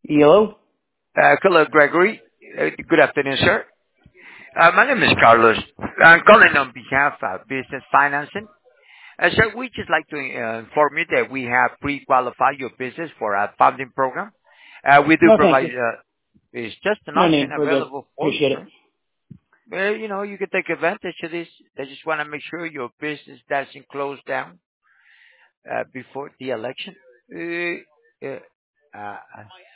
Hello? Hello, Gregory. Good afternoon, sir. My name is Carlos. I'm calling on behalf of Business Financing. Sir, we just like to inform you that we have pre-qualified your business for our funding program. We do No, thank provide, you. it's just an No option need. We're good. available for you, Appreciate it. sir. You can take advantage of this. I just want to make sure your business doesn't close down before the election. Uh, uh,